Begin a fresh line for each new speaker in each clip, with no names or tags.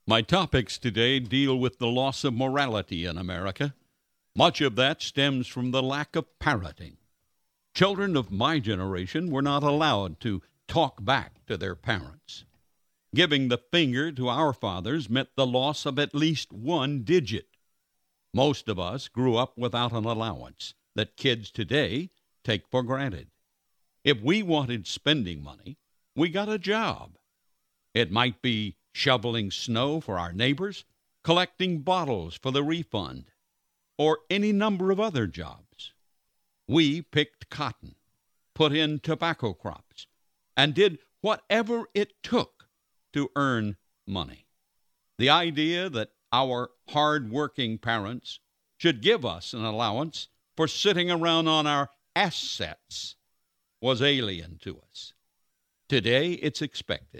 My topics today deal with the loss of morality in America. Much of that stems from the lack of parenting. Children of my generation were not allowed to talk back to their parents. Giving the finger to our fathers meant the loss of at least one digit. Most of us grew up without an allowance that kids today take for granted. If we wanted spending money, we got a job. It might be shoveling snow for our neighbors, collecting bottles for the refund, or any number of other jobs. We picked cotton, put in tobacco crops, and did whatever it took to earn money. The idea that our hard-working parents should give us an allowance for sitting around on our assets was alien to us. Today, it's expected.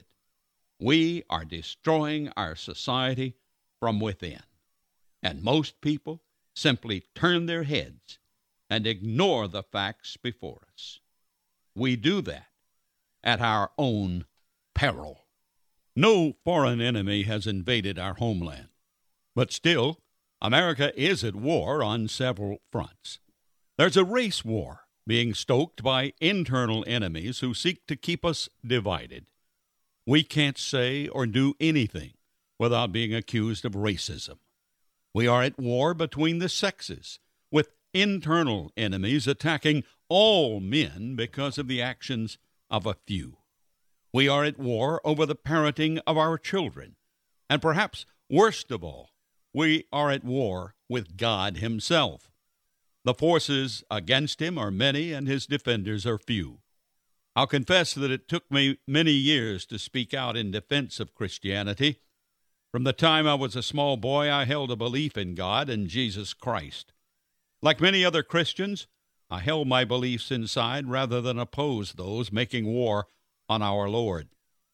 We are destroying our society from within, and most people simply turn their heads and ignore the facts before us. We do that at our own peril. No foreign enemy has invaded our homeland, but still, America is at war on several fronts. There's a race war being stoked by internal enemies who seek to keep us divided. We can't say or do anything without being accused of racism. We are at war between the sexes, with internal enemies attacking all men because of the actions of a few. We are at war over the parenting of our children. And perhaps worst of all, we are at war with God Himself. The forces against Him are many, and His defenders are few. I'll confess that it took me many years to speak out in defense of Christianity. From the time I was a small boy, I held a belief in God and Jesus Christ. Like many other Christians, I held my beliefs inside rather than oppose those making war on our Lord.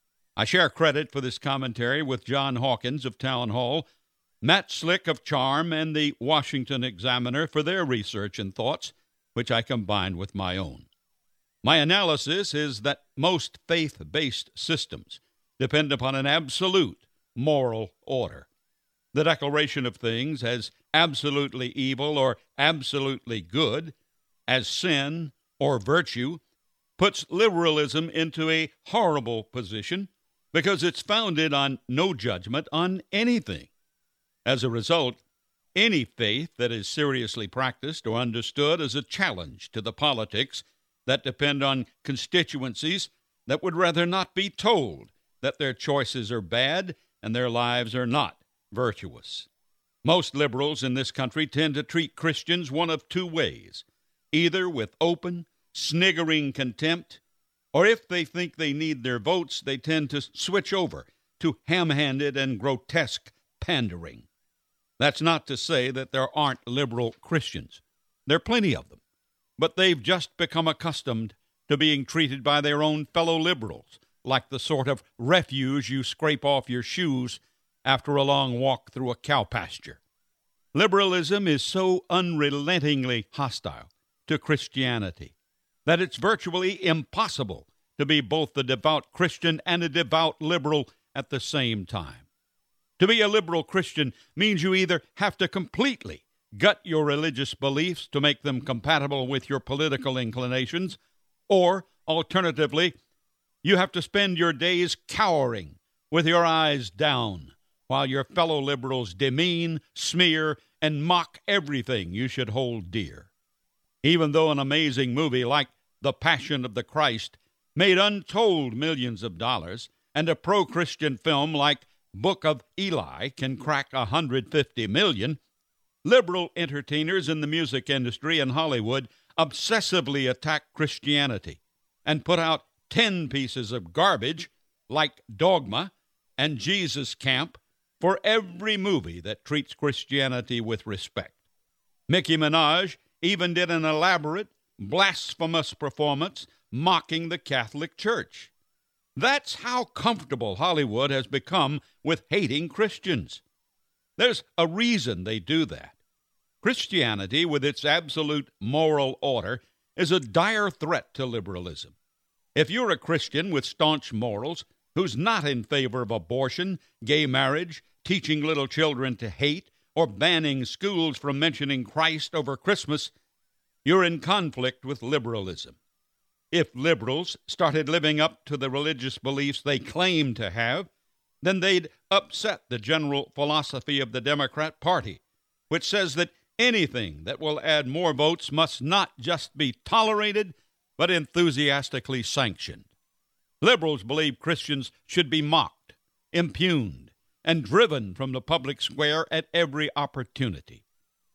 I share credit for this commentary with John Hawkins of Town Hall, Matt Slick of Charm, and the Washington Examiner for their research and thoughts, which I combined with my own. My analysis is that most faith-based systems depend upon an absolute moral order. The declaration of things as absolutely evil or absolutely good, as sin or virtue, puts liberalism into a horrible position because it's founded on no judgment on anything. As a result, any faith that is seriously practiced or understood is a challenge to the politics that depend on constituencies that would rather not be told that their choices are bad and their lives are not virtuous. Most liberals in this country tend to treat Christians one of two ways, either with open, sniggering contempt, or if they think they need their votes, they tend to switch over to ham-handed and grotesque pandering. That's not to say that there aren't liberal Christians. There are plenty of them. But they've just become accustomed to being treated by their own fellow liberals like the sort of refuse you scrape off your shoes after a long walk through a cow pasture. Liberalism is so unrelentingly hostile to Christianity that it's virtually impossible to be both a devout Christian and a devout liberal at the same time. To be a liberal Christian means you either have to completely gut your religious beliefs to make them compatible with your political inclinations, or, alternatively, you have to spend your days cowering with your eyes down while your fellow liberals demean, smear, and mock everything you should hold dear. Even though an amazing movie like The Passion of the Christ made untold millions of dollars, and a pro-Christian film like Book of Eli can crack $150 million, liberal entertainers in the music industry in Hollywood obsessively attack Christianity and put out 10 pieces of garbage like Dogma and Jesus Camp for every movie that treats Christianity with respect. Nicki Minaj even did an elaborate, blasphemous performance mocking the Catholic Church. That's how comfortable Hollywood has become with hating Christians. There's a reason they do that. Christianity, with its absolute moral order, is a dire threat to liberalism. If you're a Christian with staunch morals who's not in favor of abortion, gay marriage, teaching little children to hate or banning schools from mentioning Christ over Christmas, you're in conflict with liberalism. If liberals started living up to the religious beliefs they claim to have, then they'd upset the general philosophy of the Democrat Party, which says that anything that will add more votes must not just be tolerated, but enthusiastically sanctioned. Liberals believe Christians should be mocked, impugned, and driven from the public square at every opportunity,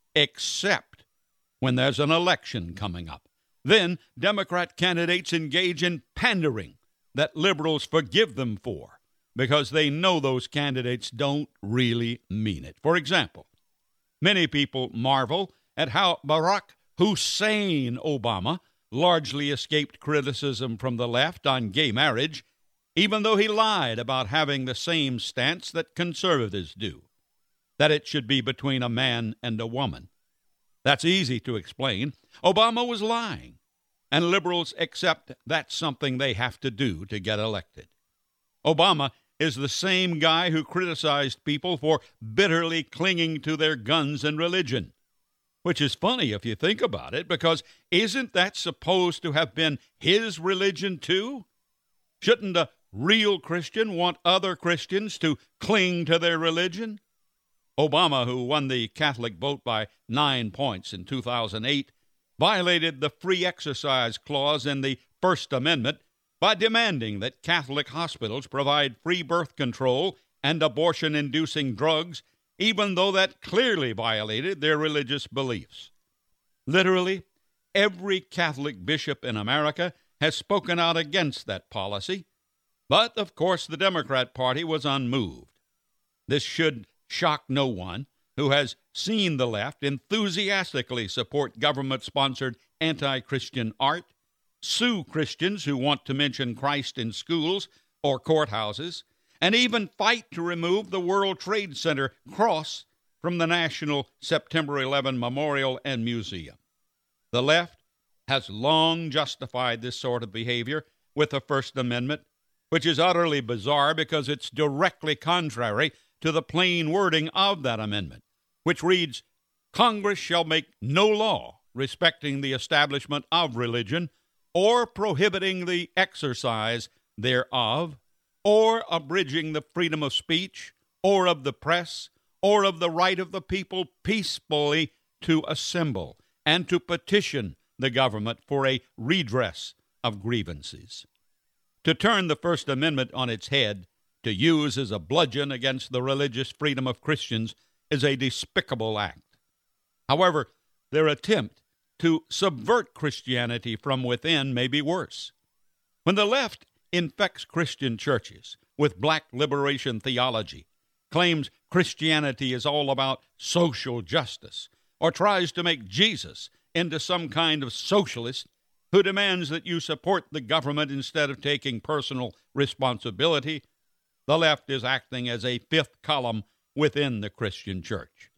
except when there's an election coming up. Then Democrat candidates engage in pandering that liberals forgive them for, because they know those candidates don't really mean it. For example, many people marvel at how Barack Hussein Obama largely escaped criticism from the left on gay marriage, even though he lied about having the same stance that conservatives do, that it should be between a man and a woman. That's easy to explain. Obama was lying, and liberals accept that's something they have to do to get elected. Obama is the same guy who criticized people for bitterly clinging to their guns and religion, which is funny if you think about it, because isn't that supposed to have been his religion too? Shouldn't a real Christian want other Christians to cling to their religion? Obama, who won the Catholic vote by 9 points in 2008, violated the free exercise clause in the First Amendment by demanding that Catholic hospitals provide free birth control and abortion-inducing drugs, even though that clearly violated their religious beliefs. Literally, every Catholic bishop in America has spoken out against that policy, but, of course, the Democrat Party was unmoved. This should shock no one who has seen the left enthusiastically support government-sponsored anti-Christian art, sue Christians who want to mention Christ in schools or courthouses, and even fight to remove the World Trade Center cross from the National September 11 Memorial and Museum. The left has long justified this sort of behavior with the First Amendment, which is utterly bizarre because it's directly contrary to the plain wording of that amendment, which reads, "Congress shall make no law respecting the establishment of religion or prohibiting the exercise thereof, or abridging the freedom of speech, or of the press, or of the right of the people peacefully to assemble and to petition the government for a redress of grievances." To turn the First Amendment on its head, to use as a bludgeon against the religious freedom of Christians, is a despicable act. However, their attempt to subvert Christianity from within may be worse. When the left infects Christian churches with black liberation theology, claims Christianity is all about social justice, or tries to make Jesus into some kind of socialist who demands that you support the government instead of taking personal responsibility, the left is acting as a fifth column within the Christian church.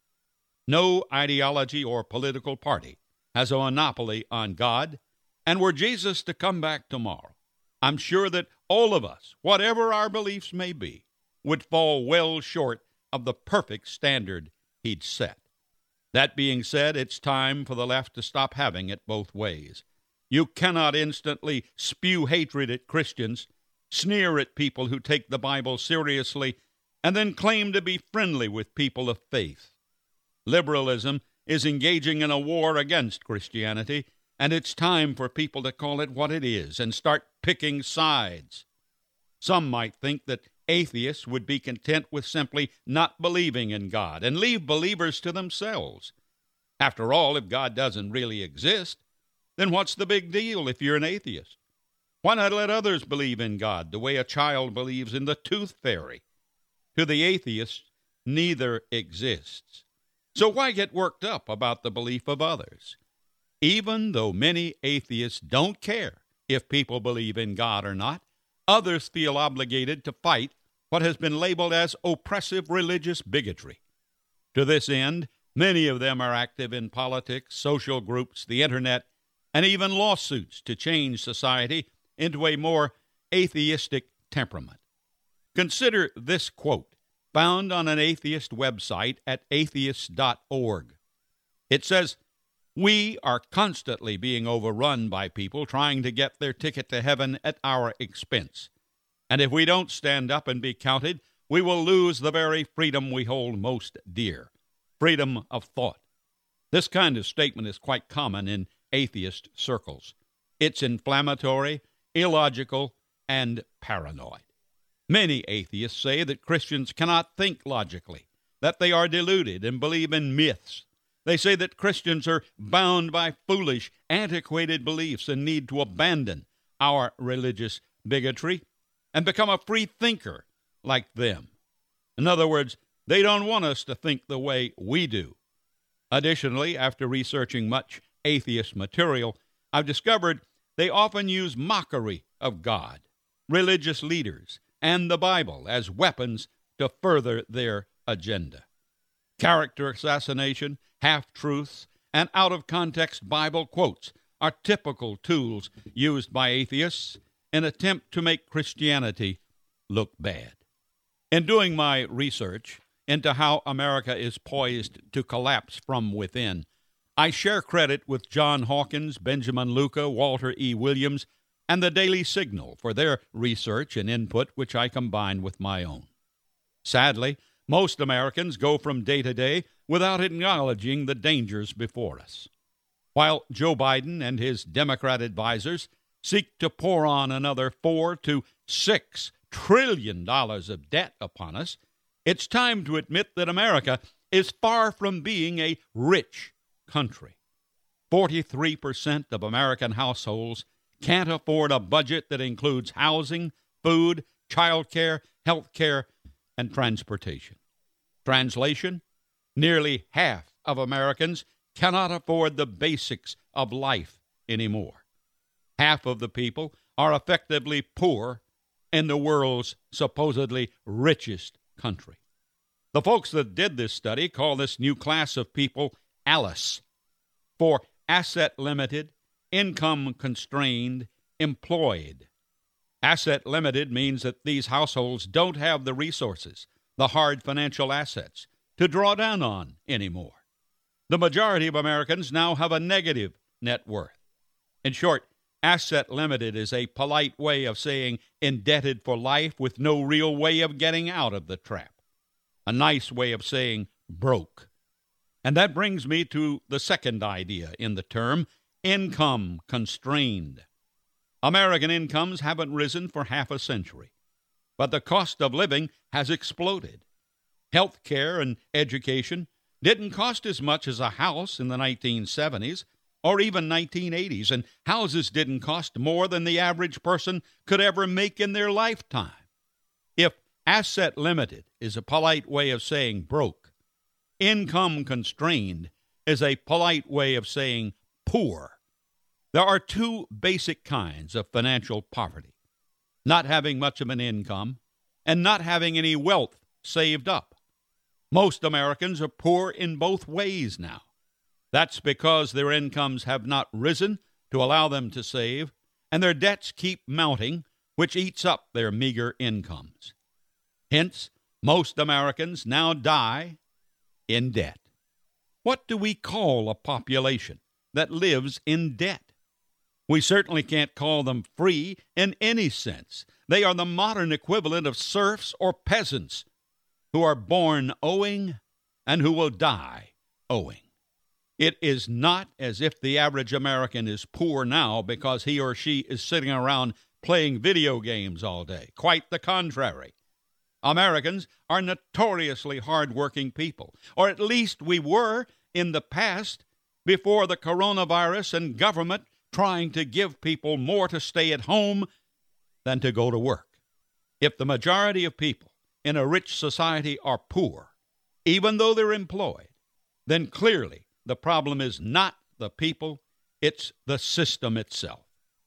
No ideology or political party has a monopoly on God, and were Jesus to come back tomorrow, I'm sure that all of us, whatever our beliefs may be, would fall well short of the perfect standard he'd set. That being said, it's time for the left to stop having it both ways. You cannot instantly spew hatred at Christians, sneer at people who take the Bible seriously, and then claim to be friendly with people of faith. Liberalism is engaging in a war against Christianity, and it's time for people to call it what it is and start picking sides. Some might think that atheists would be content with simply not believing in God and leave believers to themselves. After all, if God doesn't really exist, then what's the big deal if you're an atheist? Why not let others believe in God the way a child believes in the tooth fairy? To the atheist, neither exists. So why get worked up about the belief of others? Even though many atheists don't care if people believe in God or not, others feel obligated to fight what has been labeled as oppressive religious bigotry. To this end, many of them are active in politics, social groups, the internet, and even lawsuits to change society into a more atheistic temperament. Consider this quote found on an atheist website at atheist.org. It says, "We are constantly being overrun by people trying to get their ticket to heaven at our expense. And if we don't stand up and be counted, we will lose the very freedom we hold most dear, freedom of thought." This kind of statement is quite common in atheist circles. It's inflammatory, illogical, and paranoid. Many atheists say that Christians cannot think logically, that they are deluded and believe in myths. They say that Christians are bound by foolish, antiquated beliefs and need to abandon our religious bigotry and become a free thinker like them. In other words, they don't want us to think the way we do. Additionally, after researching much atheist material, I've discovered they often use mockery of God, religious leaders, and the Bible as weapons to further their agenda. Character assassination, half-truths, and out-of-context Bible quotes are typical tools used by atheists in an attempt to make Christianity look bad. In doing my research into how America is poised to collapse from within, I share credit with John Hawkins, Benjamin Luca, Walter E. Williams, and the Daily Signal for their research and input, which I combine with my own. Sadly, most Americans go from day to day without acknowledging the dangers before us. While Joe Biden and his Democrat advisors seek to pour on another $4 to $6 trillion of debt upon us, it's time to admit that America is far from being a rich country. 43% of American households can't afford a budget that includes housing, food, child care, health care, and transportation. Translation: nearly half of Americans cannot afford the basics of life anymore. Half of the people are effectively poor in the world's supposedly richest country. The folks that did this study call this new class of people ALICE, for asset limited, income constrained, employed. Asset limited means that these households don't have the resources, the hard financial assets, to draw down on anymore. The majority of Americans now have a negative net worth. In short, asset limited is a polite way of saying indebted for life with no real way of getting out of the trap. A nice way of saying broke. And that brings me to the second idea in the term, income constrained. American incomes haven't risen for half a century, but the cost of living has exploded. Health care and education didn't cost as much as a house in the 1970s or even 1980s, and houses didn't cost more than the average person could ever make in their lifetime. If asset limited is a polite way of saying broke, income constrained is a polite way of saying poor. There are two basic kinds of financial poverty: not having much of an income and not having any wealth saved up. Most Americans are poor in both ways now. That's because their incomes have not risen to allow them to save, and their debts keep mounting, which eats up their meager incomes. Hence, most Americans now die in debt. What do we call a population that lives in debt? We certainly can't call them free in any sense. They are the modern equivalent of serfs or peasants who are born owing and who will die owing. It is not as if the average American is poor now because he or she is sitting around playing video games all day. Quite the contrary. Americans are notoriously hardworking people, or at least we were in the past before the coronavirus and government trying to give people more to stay at home than to go to work. If the majority of people in a rich society are poor, even though they're employed, then clearly the problem is not the people, it's the system itself.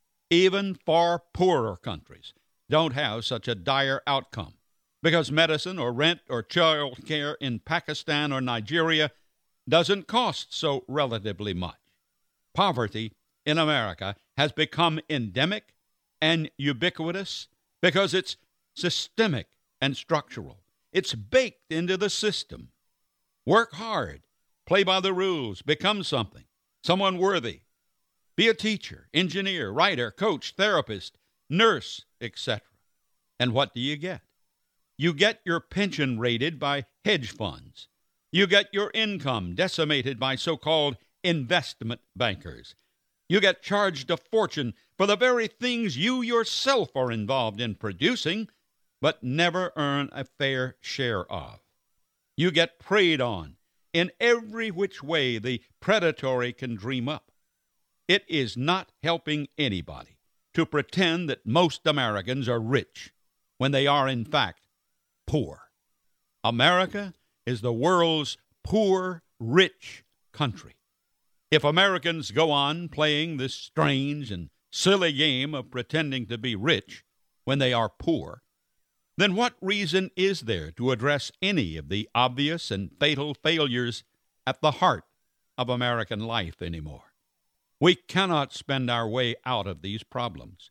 Even far poorer countries don't have such a dire outcome because medicine or rent or child care in Pakistan or Nigeria doesn't cost so relatively much. Poverty in America has become endemic and ubiquitous because it's systemic and structural. It's baked into the system. Work hard, play by the rules, become something, someone worthy. Be a teacher, engineer, writer, coach, therapist, nurse, etc. And what do you get? You get your pension rated by hedge funds. You get your income decimated by so-called investment bankers. You get charged a fortune for the very things you yourself are involved in producing, but never earn a fair share of. You get preyed on in every which way the predatory can dream up. It is not helping anybody to pretend that most Americans are rich when they are, in fact, poor. America is the world's poor, rich country. If Americans go on playing this strange and silly game of pretending to be rich when they are poor, then what reason is there to address any of the obvious and fatal failures at the heart of American life anymore? We cannot spend our way out of these problems.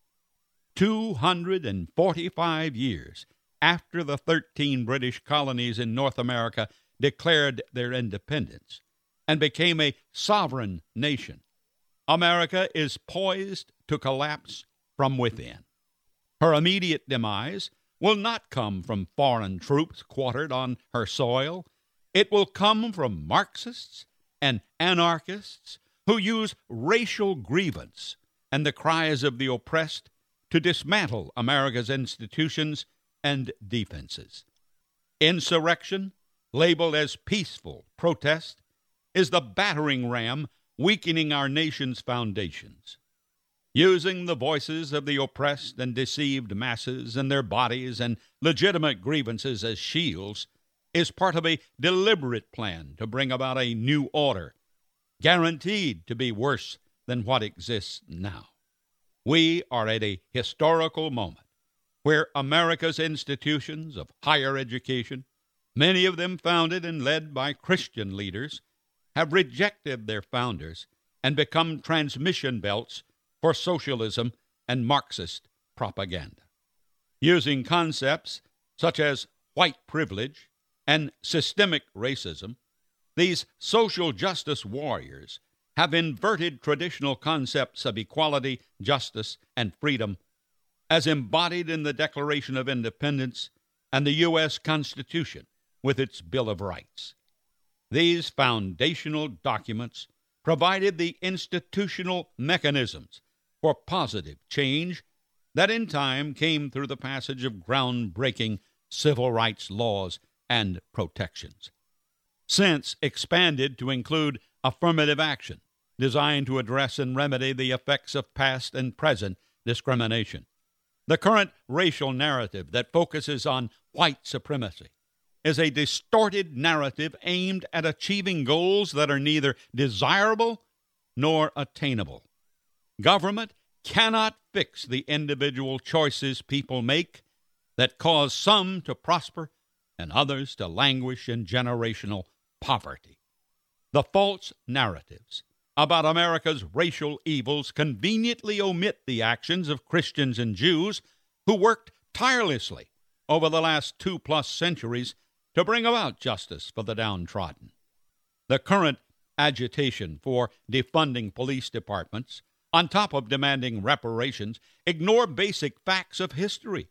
245 years after the 13 British colonies in North America declared their independence and became a sovereign nation, America is poised to collapse from within. Her immediate demise will not come from foreign troops quartered on her soil. It will come from Marxists and anarchists who use racial grievance and the cries of the oppressed to dismantle America's institutions and defenses. Insurrection, labeled as peaceful protest, is the battering ram weakening our nation's foundations. Using the voices of the oppressed and deceived masses and their bodies and legitimate grievances as shields is part of a deliberate plan to bring about a new order, guaranteed to be worse than what exists now. We are at a historical moment where America's institutions of higher education, many of them founded and led by Christian leaders, have rejected their founders and become transmission belts for socialism and Marxist propaganda. Using concepts such as white privilege and systemic racism, these social justice warriors have inverted traditional concepts of equality, justice, and freedom as embodied in the Declaration of Independence and the U.S. Constitution with its Bill of Rights. These foundational documents provided the institutional mechanisms for positive change that in time came through the passage of groundbreaking civil rights laws and protections. Since expanded to include affirmative action designed to address and remedy the effects of past and present discrimination. The current racial narrative that focuses on white supremacy is a distorted narrative aimed at achieving goals that are neither desirable nor attainable. Government cannot fix the individual choices people make that cause some to prosper and others to languish in generational poverty. The false narratives about America's racial evils conveniently omit the actions of Christians and Jews who worked tirelessly over the last 2+ centuries to bring about justice for the downtrodden. The current agitation for defunding police departments, on top of demanding reparations, ignore basic facts of history.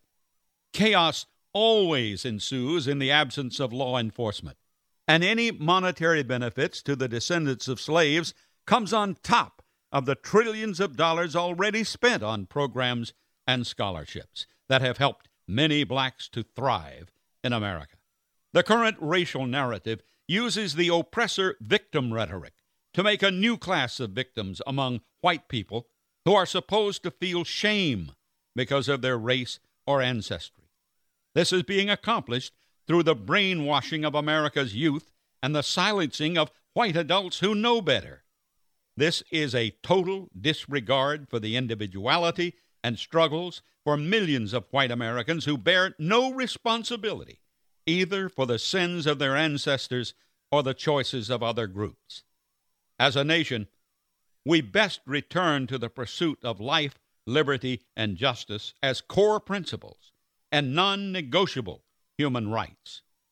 Chaos always ensues in the absence of law enforcement, and any monetary benefits to the descendants of slaves comes on top of the trillions of dollars already spent on programs and scholarships that have helped many blacks to thrive in America. The current racial narrative uses the oppressor-victim rhetoric to make a new class of victims among white people who are supposed to feel shame because of their race or ancestry. This is being accomplished through the brainwashing of America's youth and the silencing of white adults who know better. This is a total disregard for the individuality and struggles for millions of white Americans who bear no responsibility either for the sins of their ancestors or the choices of other groups. As a nation, we best return to the pursuit of life, liberty, and justice as core principles and non-negotiable human rights.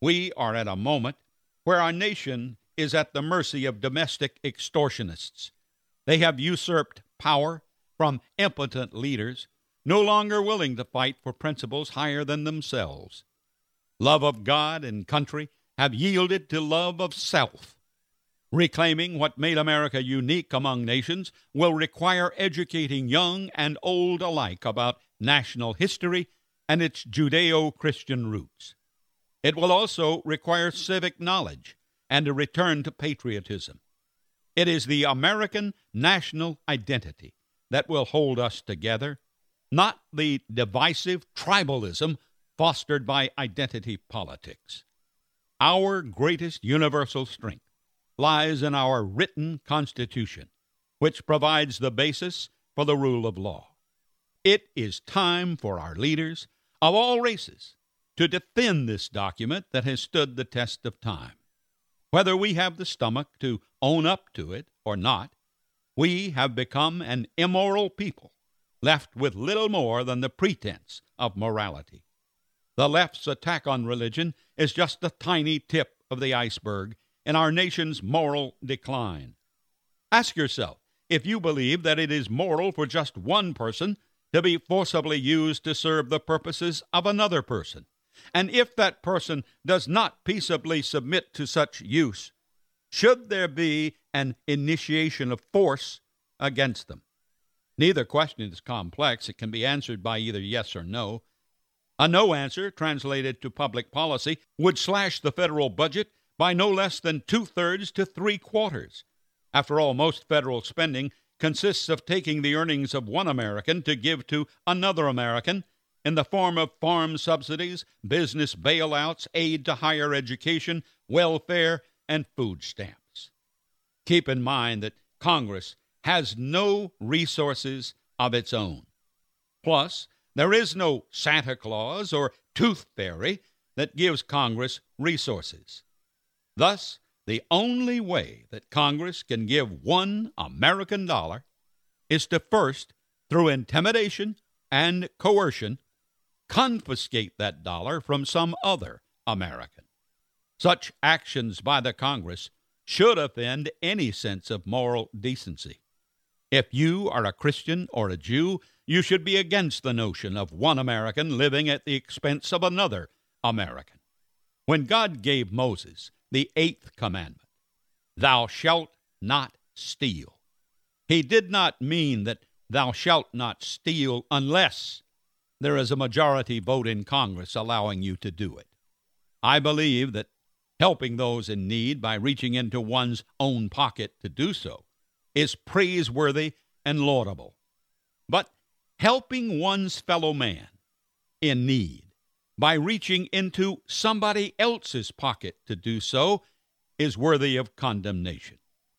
We are at a moment where our nation is at the mercy of domestic extortionists. They have usurped power from impotent leaders, no longer willing to fight for principles higher than themselves. Love of God and country have yielded to love of self. Reclaiming what made America unique among nations will require educating young and old alike about national history and its Judeo-Christian roots. It will also require civic knowledge and a return to patriotism. It is the American national identity that will hold us together, not the divisive tribalism fostered by identity politics. Our greatest universal strength lies in our written Constitution, which provides the basis for the rule of law. It is time for our leaders of all races to defend this document that has stood the test of time. Whether we have the stomach to own up to it or not, we have become an immoral people, left with little more than the pretense of morality. The left's attack on religion is just a tiny tip of the iceberg in our nation's moral decline. Ask yourself if you believe that it is moral for just one person to be forcibly used to serve the purposes of another person, and if that person does not peaceably submit to such use, should there be an initiation of force against them? Neither question is complex. It can be answered by either yes or no. A no answer, translated to public policy, would slash the federal budget by no less than 2/3 to 3/4. After all, most federal spending consists of taking the earnings of one American to give to another American in the form of farm subsidies, business bailouts, aid to higher education, welfare, and food stamps. Keep in mind that Congress has no resources of its own. Plus, there is no Santa Claus or Tooth Fairy that gives Congress resources. Thus, the only way that Congress can give one American dollar is to first, through intimidation and coercion, confiscate that dollar from some other American. Such actions by the Congress should offend any sense of moral decency. If you are a Christian or a Jew, you should be against the notion of one American living at the expense of another American. When God gave Moses the 8th commandment, "Thou shalt not steal," he did not mean that thou shalt not steal unless there is a majority vote in Congress allowing you to do it. I believe that helping those in need by reaching into one's own pocket to do so is praiseworthy and laudable. But helping one's fellow man in need by reaching into somebody else's pocket to do so is worthy of condemnation.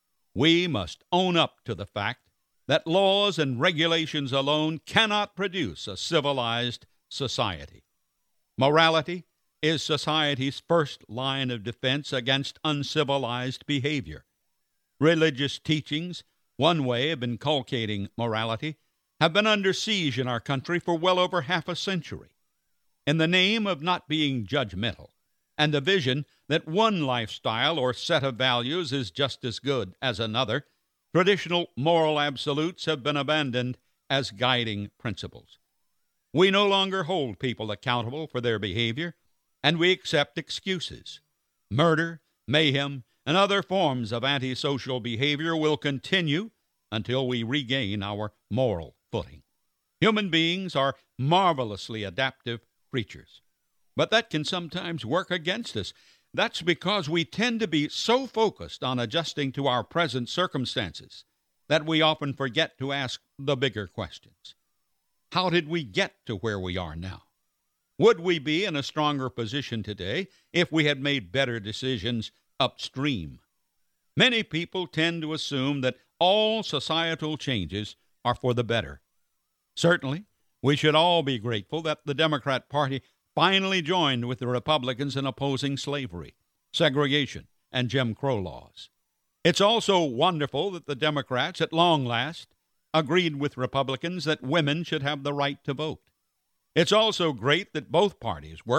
We must own up to the fact that laws and regulations alone cannot produce a civilized society. Morality is society's first line of defense against uncivilized behavior. Religious teachings, one way of inculcating morality, have been under siege in our country for well over half a century. In the name of not being judgmental and the vision that one lifestyle or set of values is just as good as another, traditional moral absolutes have been abandoned as guiding principles. We no longer hold people accountable for their behavior, and we accept excuses. Murder, mayhem, and other forms of antisocial behavior will continue until we regain our moral footing. Human beings are marvelously adaptive creatures, but that can sometimes work against us. That's because we tend to be so focused on adjusting to our present circumstances that we often forget to ask the bigger questions. How did we get to where we are now? Would we be in a stronger position today if we had made better decisions upstream? Many people tend to assume that all societal changes are for the better. Certainly, we should all be grateful that the Democrat Party finally joined with the Republicans in opposing slavery, segregation, and Jim Crow laws. It's also wonderful that the Democrats, at long last, agreed with Republicans that women should have the right to vote. It's also great that both parties worked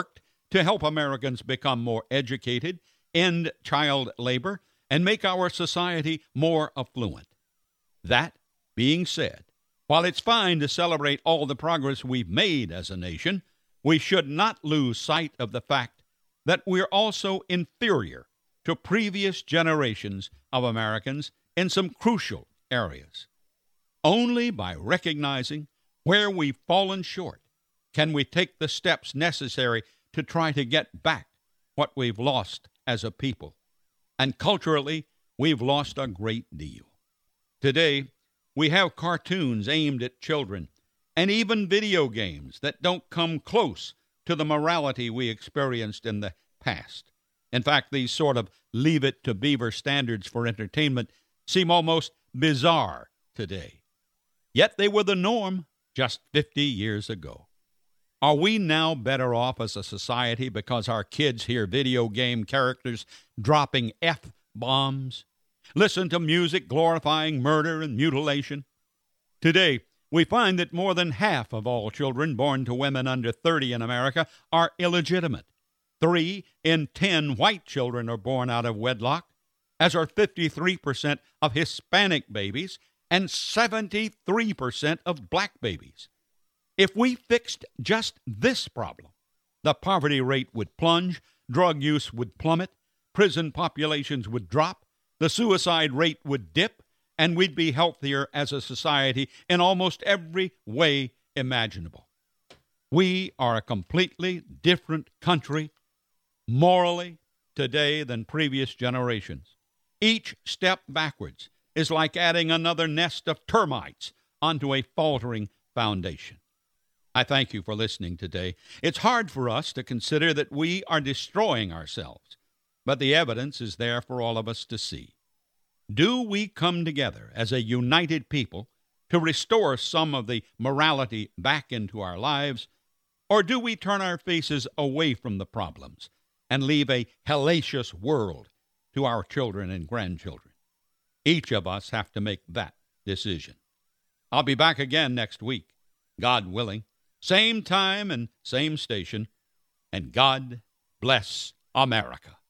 to help Americans become more educated, end child labor, and make our society more affluent. That being said, while it's fine to celebrate all the progress we've made as a nation, we should not lose sight of the fact that we're also inferior to previous generations of Americans in some crucial areas. Only by recognizing where we've fallen short can we take the steps necessary to try to get back what we've lost as a people. And culturally, we've lost a great deal. Today, we have cartoons aimed at children and even video games that don't come close to the morality we experienced in the past. In fact, these sort of Leave It to Beaver standards for entertainment seem almost bizarre today. Yet they were the norm just 50 years ago. Are we now better off as a society because our kids hear video game characters dropping F-bombs, listen to music glorifying murder and mutilation? Today, we find that more than half of all children born to women under 30 in America are illegitimate. 3 in 10 white children are born out of wedlock, as are 53% of Hispanic babies and 73% of black babies. If we fixed just this problem, the poverty rate would plunge, drug use would plummet, prison populations would drop, the suicide rate would dip, and we'd be healthier as a society in almost every way imaginable. We are a completely different country morally today than previous generations. Each step backwards is like adding another nest of termites onto a faltering foundation. I thank you for listening today. It's hard for us to consider that we are destroying ourselves, but the evidence is there for all of us to see. Do we come together as a united people to restore some of the morality back into our lives, or do we turn our faces away from the problems and leave a hellacious world to our children and grandchildren? Each of us have to make that decision. I'll be back again next week, God willing, same time and same station, and God bless America.